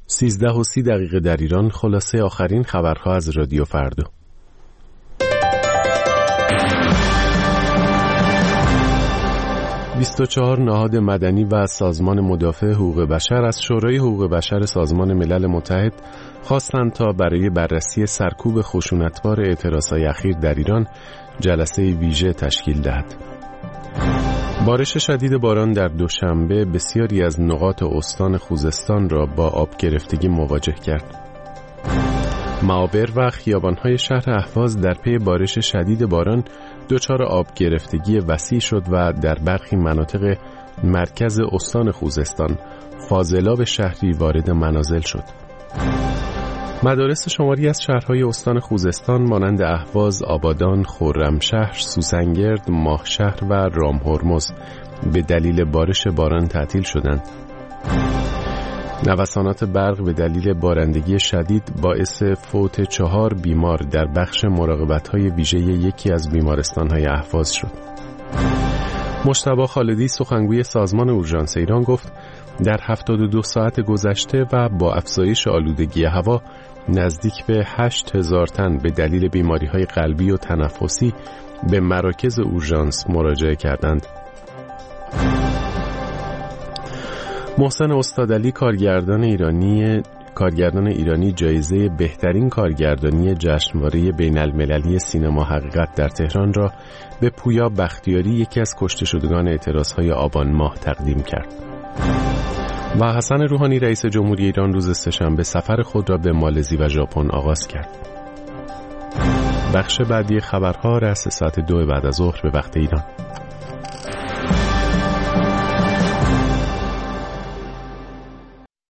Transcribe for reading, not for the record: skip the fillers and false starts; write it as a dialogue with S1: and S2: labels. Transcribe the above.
S1: 13:30 در ایران. خلاصه آخرین خبرها از رادیو فردا. 24 نهاد مدنی و سازمان مدافع حقوق بشر از شورای حقوق بشر سازمان ملل متحد خواستند تا برای بررسی سرکوب خشونتبار اعتراضهای اخیر در ایران جلسه ویژه تشکیل دهد. بارش شدید باران در دوشنبه بسیاری از نقاط استان خوزستان را با آب گرفتگی مواجه کرد. معابر و خیابان‌های شهر اهواز در پی بارش شدید باران دچار آب گرفتگی وسیع شد و در برخی مناطق مرکز استان خوزستان فاضلاب شهری وارد منازل شد. مدارس شماری از شهرهای استان خوزستان مانند اهواز، آبادان، خرمشهر، سوسنگرد، ماهشهر و رامهرمز به دلیل بارش باران تعطیل شدند. نوسانات برق به دلیل بارندگی شدید باعث فوت 4 بیمار در بخش مراقبت‌های ویژه یکی از بیمارستان‌های اهواز شد. مجتبی خالدی سخنگوی سازمان اورژانس ایران گفت در 72 ساعت گذشته و با افزایش آلودگی هوا نزدیک به 8000 تن به دلیل بیماری‌های قلبی و تنفسی به مراکز اورژانس مراجعه کردند. محسن استادعلی کارگردان ایرانی جایزه بهترین کارگردانی جشنواره بین‌المللی سینما حقیقت در تهران را به پویا بختیاری، یکی از کشته شدگان اعتراضهای آبان ماه، تقدیم کرد. و حسن روحانی رئیس جمهوری ایران روز سه‌شنبه سفر خود را به مالزی و ژاپن آغاز کرد. بخش بعدی خبرها رأس ساعت 2 بعد از ظهر به وقت ایران.